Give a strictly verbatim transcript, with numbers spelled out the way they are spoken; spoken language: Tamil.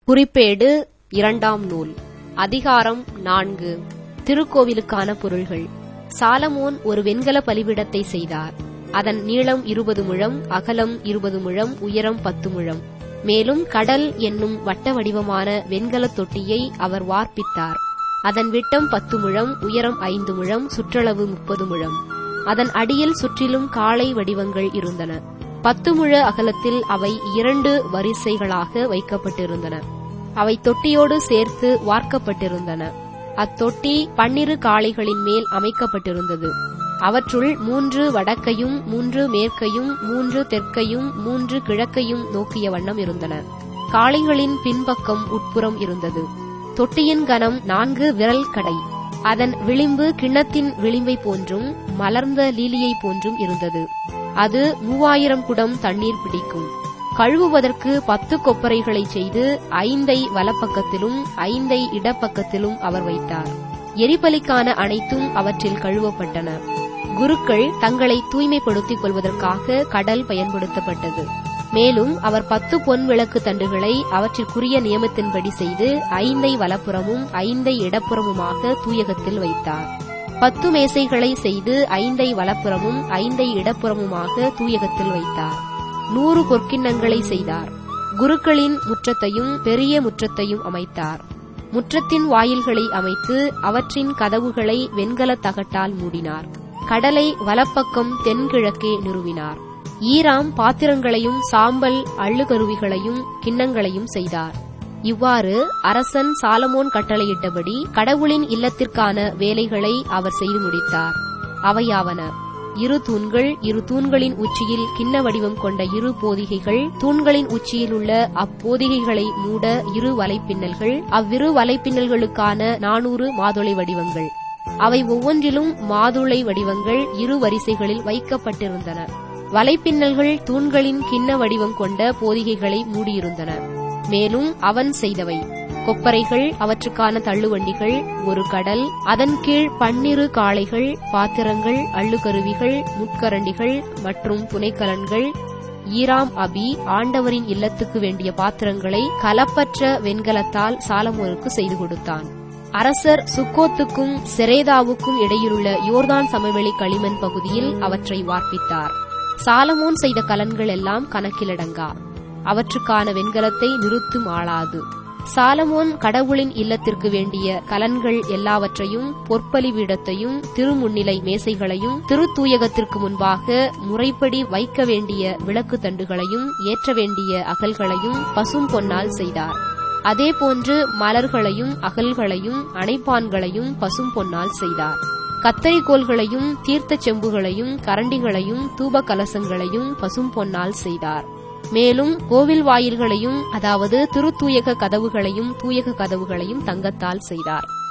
குறிப்பேடு இரண்டாம் நூல். அதிகாரம் நான்கு. திருக்கோவிலுக்கான பொருள்கள். சாலமோன் ஒரு வெண்கல பலிபீடத்தை செய்தார். அதன் நீளம் இருபது முழம், அகலம் இருபது முழம், உயரம் பத்து முழம். மேலும் கடல் என்னும் வட்ட வடிவமான வெண்கல தொட்டியை அவர் வார்ப்பித்தார். அதன் விட்டம் பத்து முழம், உயரம் ஐந்து முழம், சுற்றளவு முப்பது முழம். அதன் அடியில் சுற்றிலும் காளை வடிவங்கள் இருந்தன. பத்து முழ அகலத்தில் அவை இரண்டு வரிசைகளாக வைக்கப்பட்டிருந்தன. அவை தொட்டியோடு சேர்த்து வார்க்கப்பட்டிருந்தன. அத்தொட்டி பன்னிரு காளைகளின் மேல் அமைக்கப்பட்டிருந்தது. அவற்றுள் மூன்று வடக்கையும் மூன்று மேற்கையும் மூன்று தெற்கையும் மூன்று கிழக்கையும் நோக்கிய வண்ணம் இருந்தன. காளைகளின் பின்பக்கம் உட்புறம் இருந்தது. தொட்டியின் கனம் நான்கு விரல் கடை. அதன் விளிம்பு கிண்ணத்தின் விளிம்பை போன்றும் மலர்ந்த லீலியை போன்றும் இருந்தது. அது மூவாயிரம் குடம் தண்ணீர் பிடிக்கும். கழுவுவதற்கு பத்து கொப்பரைகளை செய்து ஐந்தை வலப்பக்கத்திலும் ஐந்தை இடப்பக்கத்திலும் அவர் வைத்தார். எரிபலிக்கான அனைத்தும் அவற்றில் கழுவப்பட்டன. குருக்கள் தங்களை தூய்மைப்படுத்திக் கொள்வதற்காக கடல் பயன்படுத்தப்பட்டது. மேலும் அவர் பத்து பொன் விளக்கு தண்டுகளை அவற்றிற்குரிய நியமத்தின்படி செய்து ஐந்தை வலப்புறமும் ஐந்தை இடப்புறமுமாக தூயகத்தில் வைத்தார். பத்து மேசைகளை செய்து ஐந்தை வலப்புறமும் ஐந்தை இடப்புறமுமாக தூயகத்தில் வைத்தார். நூறு பொற்கிண்ணங்களை செய்தார். குருக்களின் முற்றத்தையும் பெரிய முற்றத்தையும் அமைத்தார். முற்றத்தின் வாயில்களை அமைத்து அவற்றின் கதவுகளை வெண்கல தகட்டால் மூடினார். கடலை வலப்பக்கம் தென்கிழக்கே நிறுவினார். ஈராம் பாத்திரங்களையும் சாம்பல் அள்ளுகருவிகளையும் கிண்ணங்களையும் செய்தார். இவ்வாறு அரசன் சாலமோன் கட்டளையிட்டபடி கடவுளின் இல்லத்திற்கான வேலைகளை அவர் செய்து முடித்தார். அவையாவன: இரு தூண்கள், இரு தூண்களின் உச்சியில் கிண்ண வடிவம் கொண்ட இரு போதிகைகள், தூண்களின் உச்சியில் உள்ள அப்போதிகைகளை மூட இரு வலைப்பின்னல்கள், அவ்விரு வலைப்பின்னல்களுக்கான நானூறு மாதுளை வடிவங்கள். அவை ஒவ்வொன்றிலும் மாதுளை வடிவங்கள் இரு வரிசைகளில் வைக்கப்பட்டிருந்தன. வலைப்பின்னல்கள் தூண்களின் கிண்ண வடிவம் கொண்ட போதிகைகளை மூடியிருந்தன. மேலும் அவன் செய்தவை: கொப்பரைகள், அவற்றுக்கான தள்ளுவண்டிகள், ஒரு கடல், அதன் கீழ் பன்னிரு காளைகள், பாத்திரங்கள், அள்ளுகருவிகள், முட்கரண்டிகள் மற்றும் துணைக்கலன்கள். ஈராம் அபி ஆண்டவரின் இல்லத்துக்கு வேண்டிய பாத்திரங்களை கலப்பற்ற வெண்கலத்தால் சாலமோனுக்கு செய்து கொடுத்தான். அரசர் சுக்கோத்துக்கும் செரேதாவுக்கும் இடையிலுள்ள யோர்தான் சமவெளி களிமண் பகுதியில் அவற்றை வார்ப்பித்தார். சாலமோன் செய்த கலன்கள் எல்லாம் கணக்கிலடங்கா. அவற்றுக்கான வெண்கலத்தை நிறுத்தும் ஆளாது. சாலமோன் கடவுளின் இல்லத்திற்கு வேண்டிய கலன்கள் எல்லாவற்றையும், பொற்பலி பீடத்தையும், திருமுன்னிலை மேசைகளையும், திருத்தூயகத்திற்கு முன்பாக முறைப்படி வைக்க வேண்டிய விளக்கு தண்டுகளையும், ஏற்ற வேண்டிய அகல்களையும் பசும் பொன்னால் செய்தார். அதேபோன்று மலர்களையும் அகல்களையும் அணைப்பான்களையும் பசும் பொன்னால் செய்தார். கத்தரிக்கோல்களையும் தீர்த்த செம்புகளையும் கரண்டிகளையும் தூப கலசங்களையும் பசும் பொன்னால் செய்தார். மேலும் கோவில் வாயில்களையும், அதாவது திருத்தூயக கதவுகளையும் தூயக கதவுகளையும் தங்கத்தால் செய்தார்.